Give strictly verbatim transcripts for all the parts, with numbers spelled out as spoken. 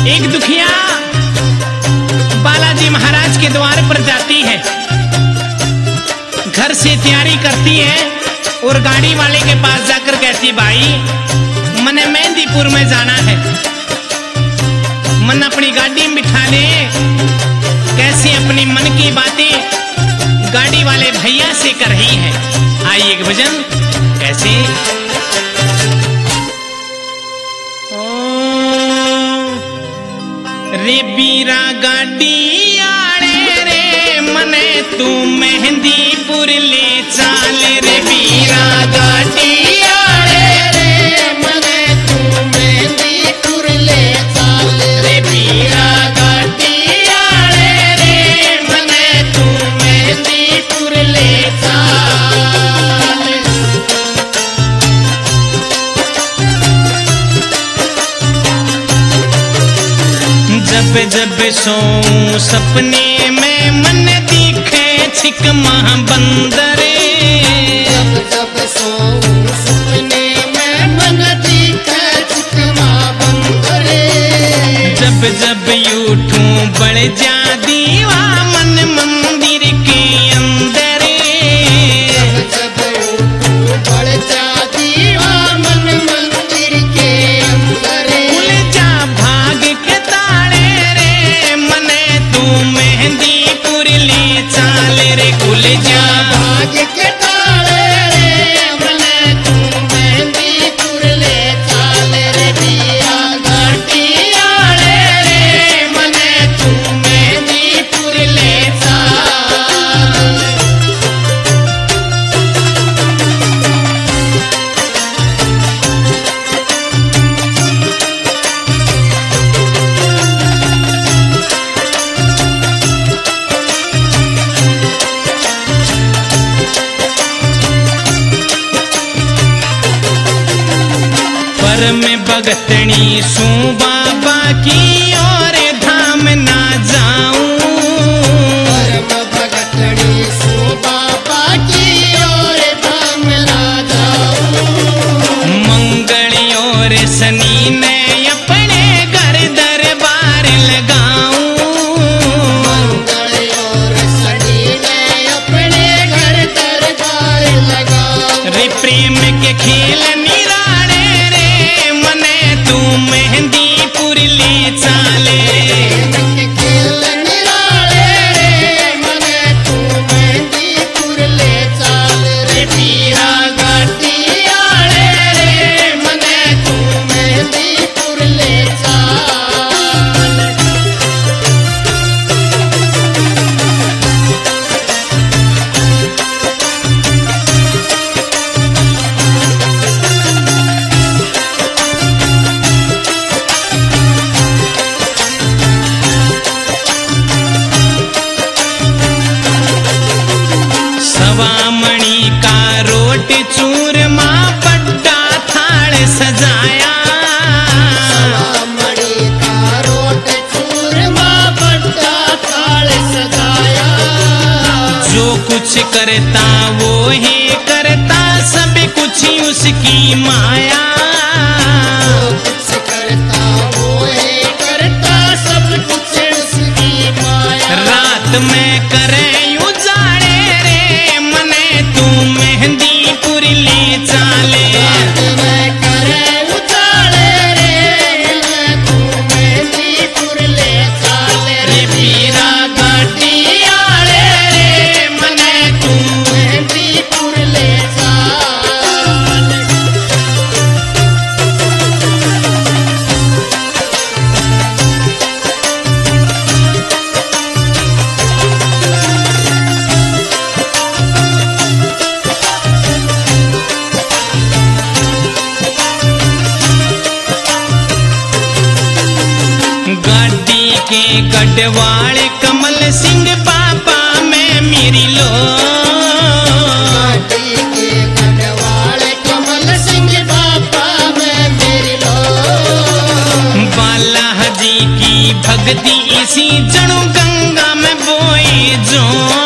एक दुखिया बालाजी महाराज के द्वार पर जाती है, घर से तैयारी करती है और गाड़ी वाले के पास जाकर कहती, भाई मने मेहंदीपुर में जाना है, मन अपनी गाड़ी में बिठा ले। कैसे अपनी मन की बातें गाड़ी वाले भैया से कर रही है। आइए एक भजन कैसे। रे बीरा गाड़ी आड़े रे मने तू मेहंदीपुर ले चाल रे बीरा गाड़ी आड़े रे मने तू मेहंदीपुर ले चाल रे बीरा गाड़ी आड़े रे मने तू मेहंदीपुर ले चाल। जब जब सोऊं सपने में मन दिखे छिकमा बंदरे, जब जब सोऊं सपने में मन दिखे छिकमा बंदरे, जब जब यूठूं बढ़ जा दीवा मन मंदिर के अंदरे, जब जब उठूं बढ़ जा दीवा मन मंदिर के अंदरे, खुल जा भाग के ताले रे मने तू मेहंदीपुर ले चाल रे, खुल जा भाग के ताले रे मने तू मेहंदीपुर ले चाल रे बिया गाड़ी आड़े रे मने तू मेहंदीपुर ले चाल। पर में भगतनी सू बाबा की और धाम ना जाऊं, परम भगतड़ी सो बाबा की ओर धाम ना जाऊं, मंगल और शनि ने अपने घर दरबार लगाऊं, मंगल और शनि ने अपने घर दरबार लगाऊं, रे प्रेम के खेल निराले रे मने तू मेहंदीपुर ले चाले, प्रेम के खेल निराले रे मने तू मेहंदीपुर ले चाल रे बिया गाड़ी आड़े रे मने तू मेहंदीपुर ले चाल। सवामणि का रोट चूरमा बड्डा थाल सजाया, मणि का रोट चूरमा बड्डा थाल सजाया, जो कुछ करता वो ही करता सब कुछ उसकी माया, जो कुछ करता वो है करता सब कुछ उसकी माया, रात में करे उजाड़े रे मने तू मेहंदीपुर ले चाले, रात में करे उजाले रे मने तू मेहंदीपुर ले चाल रे रे बीरा गाड़ी आड़े रे मने तू मेहंदीपुर ले चाल। गाड़ी के गढ़वाले कमल सिंह बाबा में मेरी लो, गाड़ी के गढ़वाले कमल सिंह बाबा में मेरी लो, बाला जी की भक्ति इसी जणु गंगा में बोए जो,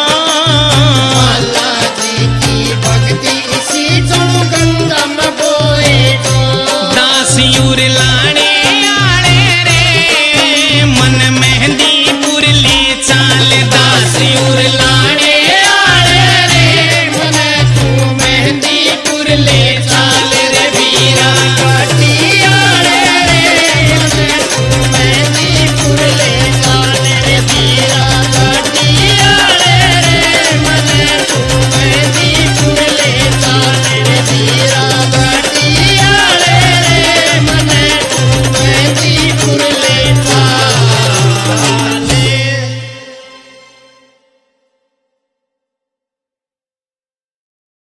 बाला जी की भक्ति इसी जणु गंगा में बोए जो, दास यूर